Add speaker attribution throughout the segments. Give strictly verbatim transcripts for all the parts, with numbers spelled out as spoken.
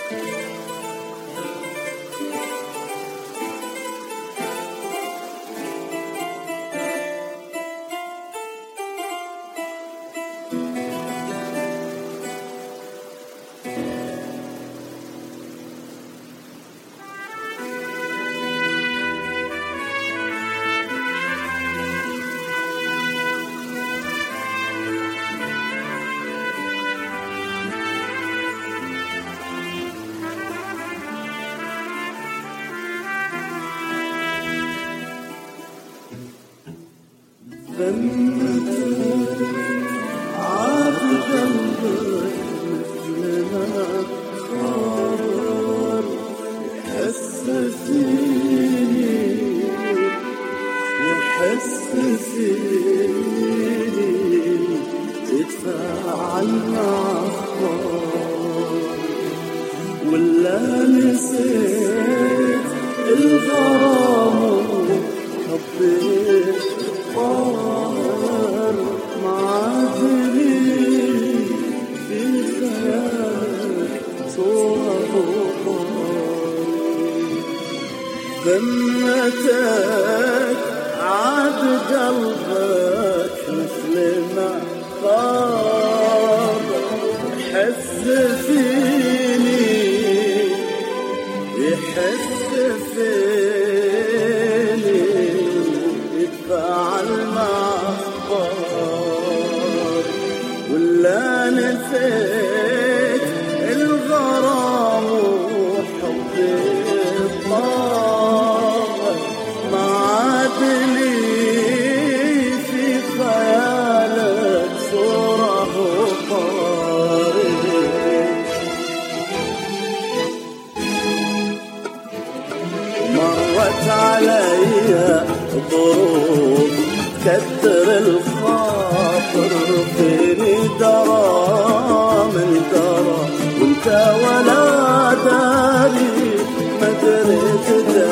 Speaker 1: ذمتك عاد قلبك مثل ما خابر، يحس فيني يحس فيني، يتفاعل مع أخبار، ولا نسيت الغرام حبيت طار معادلي في خيالك صورة ذمتك عاد قلبك مثل ما خاب، يحس فيني يحس فيني، يتفاعل مع أخبار، ولا نسيت الغرام وحبي الطاغ، ما عاد لي في خيالك صورة وطارق. مرت علي ظروف كتر الخاطر، فيني درى من درى وانت ولا داري، ما دريت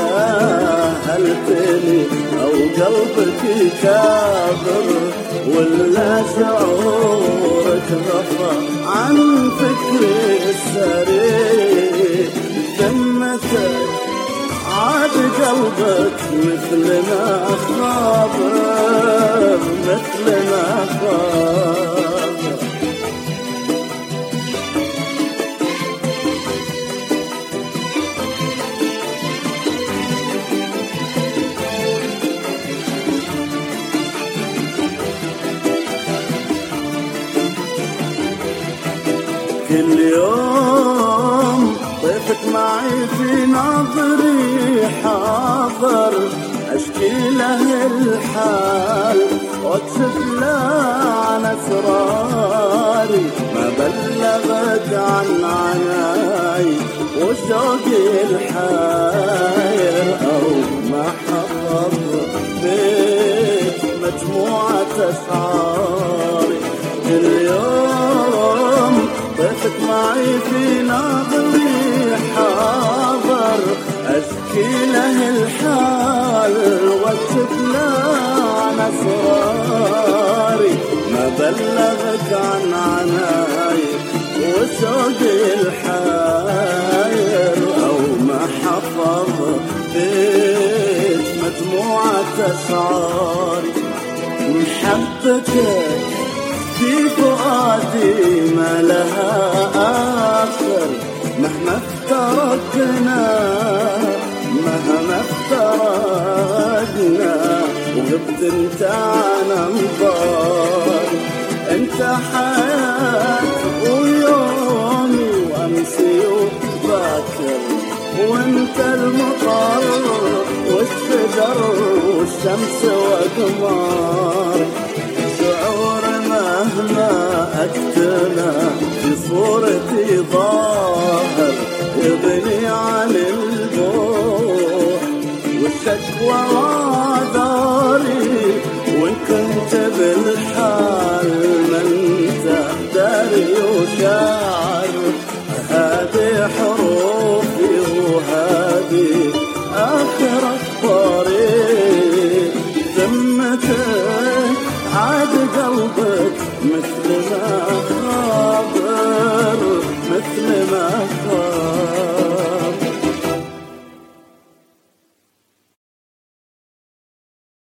Speaker 1: جاهلتني او قلبك كابر، ولا شعورك غفى عن فكري السريع. ذمتك عاد قلبك مثل ما خابر مثل ما خابر. كل يوم ضيفك معي في نظري حاضر، أشكي له الحال واكشف له عن أسراري، ما بلغت عن عناي وشوقي الحاير، أو ما حفظ بيت مجموعة أشعاري. كل يوم ضيفك معي في نظري حاضر، أشكي له الحال واكشف له عن أسراري، ما بلغك عن عناي وشوقي الحاير، أو ما حفظ بيت مجموعة أشعاري. محبتك في فؤادي ما لها آخر، مهما افترقنا مهما افترقنا، وغبت انت عن انظاري. انت حياتي ويومي وامسي وباكر، وانت المطر والشجر والشمس وقماري. شعور مهما أكتنا في صورتي ظاهر، يغني عن البوح والشكوى وعذاري، وإن كنت بالحال ما انت داري وشاعر. هذه حروفي وهذه آخر أخباري. ذمتك عاد قلبك مثل